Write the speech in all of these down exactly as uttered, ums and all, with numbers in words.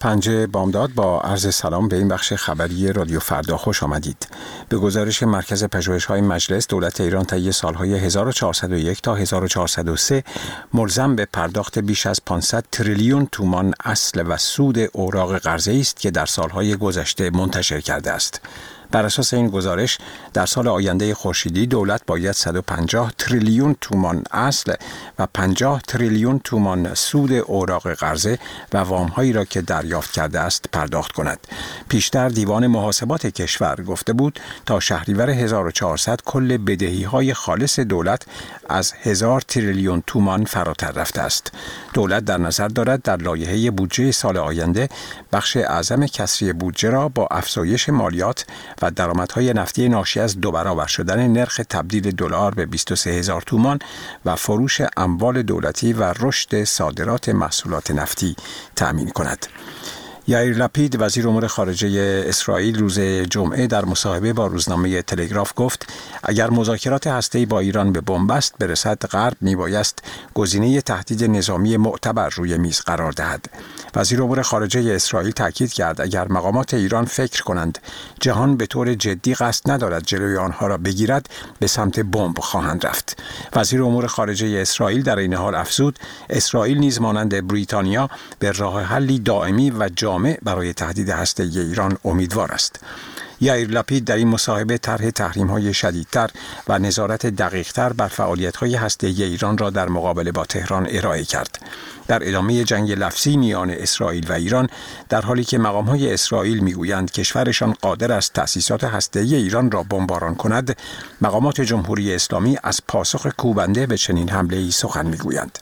پنجه بامداد با عرض سلام به این بخش خبری رادیو فردا خوش آمدید. به گزارش مرکز پژوهش‌های مجلس، دولت ایران طی سالهای هزار و چهارصد و یک تا هزار و چهارصد و سه ملزم به پرداخت بیش از پانصد تریلیون تومان اصل و سود اوراق قرضه‌ای است که در سالهای گذشته منتشر کرده است. بر اساس این گزارش در سال آینده خورشیدی دولت باید صد و پنجاه تریلیون تومان اصل و پنجاه تریلیون تومان سود اوراق قرضه و وام‌هایی را که دریافت کرده است پرداخت کند. پیشتر دیوان محاسبات کشور گفته بود تا شهریور هزار و چهارصد کل بدهی‌های خالص دولت از هزار تریلیون تومان فراتر رفته است. دولت در نظر دارد در لایحه بودجه سال آینده بخش اعظم کسری بودجه را با افزایش مالیات و درآمدهای نفتی ناشی از دو برابر شدن نرخ تبدیل دلار به بیست و سه هزار تومان و فروش اموال دولتی و رشد صادرات محصولات نفتی تأمین کند. یائیر لپید وزیر امور خارجه اسرائیل روز جمعه در مصاحبه با روزنامه تلگراف گفت اگر مذاکرات هسته‌ای با ایران به بنبست برسد، غرب میبایست گزینه تهدید نظامی معتبر روی میز قرار دهد. وزیر امور خارجه اسرائیل تاکید کرد اگر مقامات ایران فکر کنند جهان به طور جدی قصد ندارد جلوی آنها را بگیرد، به سمت بمب خواهند رفت. وزیر امور خارجه اسرائیل در این حال افزود اسرائیل نیز مانند بریتانیا به راه حلی دائمی و جامع برای تهدید هسته‌ای ایران امیدوار است. یائیر لپید در این مصاحبه طرح تحریم‌های شدیدتر و نظارت دقیق‌تر بر فعالیت‌های هسته‌ای ایران را در مقابله با تهران ارائه کرد. در ادامه جنگ لفظی میان اسرائیل و ایران، در حالی که مقام‌های اسرائیل می‌گویند کشورشان قادر است تأسیسات هسته‌ای ایران را بمباران کند، مقامات جمهوری اسلامی از پاسخ کوبنده به چنین حمله‌ای سخن می‌گویند.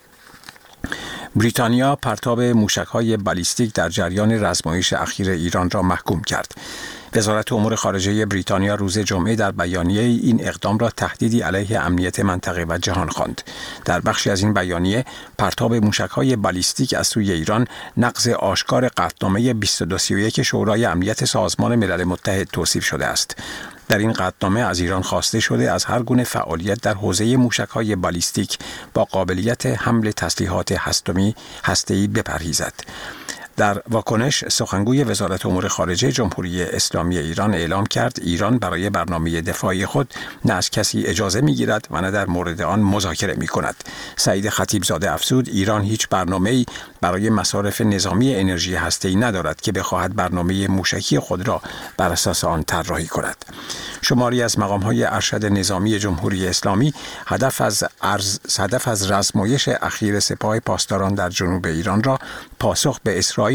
بریتانیا پرتاب موشک‌های بالیستیک در جریان رزمایش اخیر ایران را محکوم کرد. وزارت امور خارجه بریتانیا روز جمعه در بیانیه این اقدام را تهدیدی علیه امنیت منطقه و جهان خواند. در بخشی از این بیانیه، پرتاب موشک‌های بالیستیک از سوی ایران نقض آشکار قطعنامه بیست و دو سی و یک شورای امنیت سازمان ملل متحد توصیف شده است. در این قطعنامه از ایران خواسته شده از هر گونه فعالیت در حوزه موشک‌های بالیستیک با قابلیت حمل تسلیحات هستمی هسته‌ای بپرهیزد. در واکنش، سخنگوی وزارت امور خارجه جمهوری اسلامی ایران اعلام کرد ایران برای برنامه دفاعی خود نه از کسی اجازه می‌گیرد و نه در مورد آن مذاکره می‌کند. سعید خطیبزاده افزود ایران هیچ برنامه‌ای برای مصارف نظامی انرژی هسته‌ای ندارد که بخواهد برنامه موشکی خود را بر اساس آن طراحی کند. شماری از مقام‌های ارشد نظامی جمهوری اسلامی هدف از ارز هدف از رزمایش اخیر سپاه پاسداران در جنوب ایران را پاسخ به اسرائیل